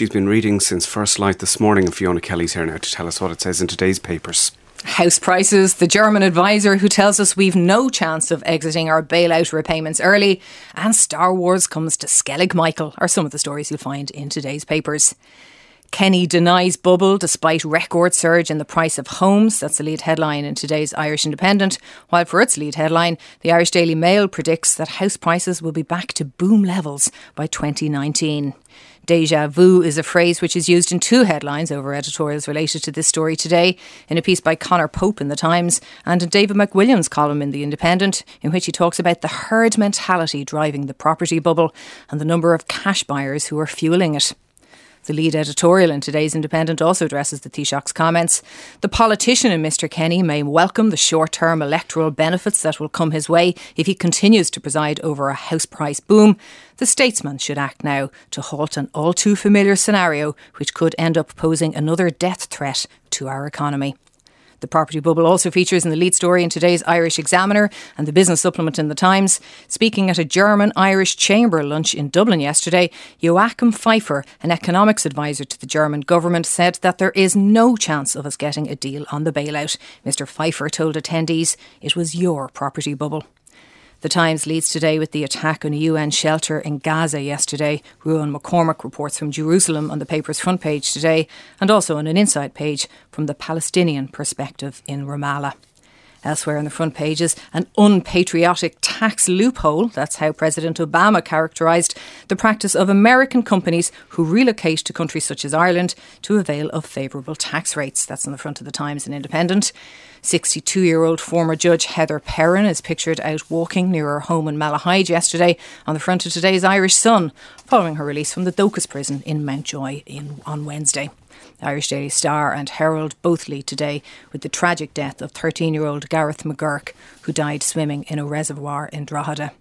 she's been reading since first light this morning, and Fiona Kelly's here now to tell us what it says in today's papers. House prices, the German advisor who tells us we've no chance of exiting our bailout repayments early, and Star Wars comes to Skellig Michael are some of the stories you'll find in today's papers. Kenny denies bubble despite record surge in the price of homes. That's the lead headline in today's Irish Independent. While for its lead headline, the Irish Daily Mail predicts that house prices will be back to boom levels by 2019. Deja vu is a phrase which is used in two headlines over editorials related to this story today, in a piece by Conor Pope in The Times and in David McWilliams' column in The Independent, in which he talks about the herd mentality driving the property bubble and the number of cash buyers who are fuelling it. The lead editorial in today's Independent also addresses the Taoiseach's comments. The politician in Mr Kenny may welcome the short-term electoral benefits that will come his way if he continues to preside over a house price boom. The statesman should act now to halt an all-too-familiar scenario which could end up posing another death threat to our economy. The property bubble also features in the lead story in today's Irish Examiner and the business supplement in The Times. Speaking at a German-Irish chamber lunch in Dublin yesterday, Joachim Pfeiffer, an economics advisor to the German government, said that there is no chance of us getting a deal on the bailout. Mr Pfeiffer told attendees it was your property bubble. The Times leads today with the attack on a UN shelter in Gaza yesterday. Ruan McCormack reports from Jerusalem on the paper's front page today, and also on an inside page from the Palestinian perspective in Ramallah. Elsewhere on the front pages, an unpatriotic tax loophole. That's how President Obama characterised the practice of American companies who relocate to countries such as Ireland to avail of favourable tax rates. That's on the front of the Times and Independent. 62-year-old former judge Heather Perrin is pictured out walking near her home in Malahide yesterday on the front of today's Irish Sun, following her release from the Docus prison in Mountjoy on Wednesday. The Irish Daily Star and Herald both lead today with the tragic death of 13-year-old Gareth McGurk, who died swimming in a reservoir in Drogheda.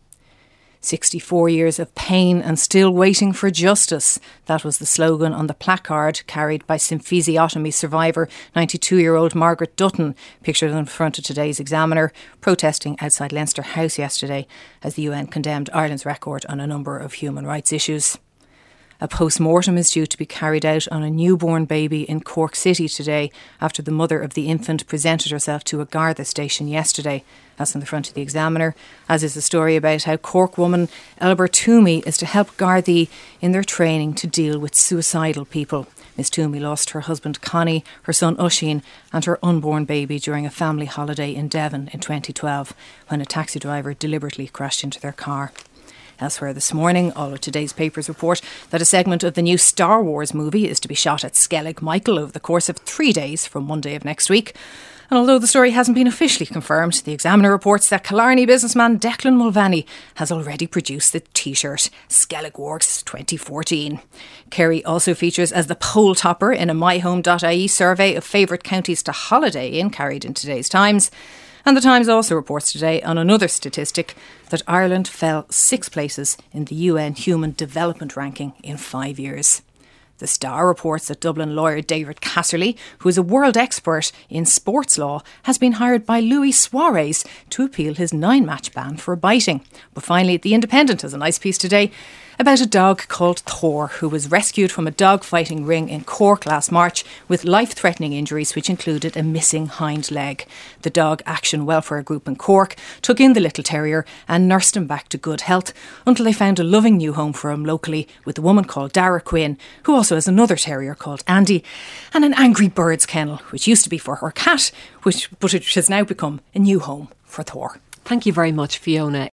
64 years of pain and still waiting for justice. That was the slogan on the placard carried by symphysiotomy survivor 92-year-old Margaret Dutton, pictured on the front of today's Examiner, protesting outside Leinster House yesterday as the UN condemned Ireland's record on a number of human rights issues. A post-mortem is due to be carried out on a newborn baby in Cork City today after the mother of the infant presented herself to a Garda station yesterday. That's on the front of the Examiner, as is a story about how Cork woman Elber Toomey is to help Gardaí in their training to deal with suicidal people. Miss Toomey lost her husband Connie, her son Oisín and her unborn baby during a family holiday in Devon in 2012 when a taxi driver deliberately crashed into their car. Elsewhere this morning, all of today's papers report that a segment of the new Star Wars movie is to be shot at Skellig Michael over the course of 3 days from Monday of next week. And although the story hasn't been officially confirmed, the Examiner reports that Killarney businessman Declan Mulvaney has already produced the T-shirt Skellig Wars 2014. Kerry also features as the poll topper in a myhome.ie survey of favourite counties to holiday in, carried in today's Times. And the Times also reports today on another statistic that Ireland fell 6 places in the UN Human Development Ranking in 5 years. The Star reports that Dublin lawyer David Casserly, who is a world expert in sports law, has been hired by Luis Suarez to appeal his 9-match ban for biting. But finally, The Independent has a nice piece today about a dog called Thor, who was rescued from a dog fighting ring in Cork last March with life-threatening injuries which included a missing hind leg. The Dog Action Welfare Group in Cork took in the little terrier and nursed him back to good health until they found a loving new home for him locally with a woman called Dara Quinn, who also has another terrier called Andy, and an Angry Birds kennel, which used to be for her cat, but it has now become a new home for Thor. Thank you very much, Fiona.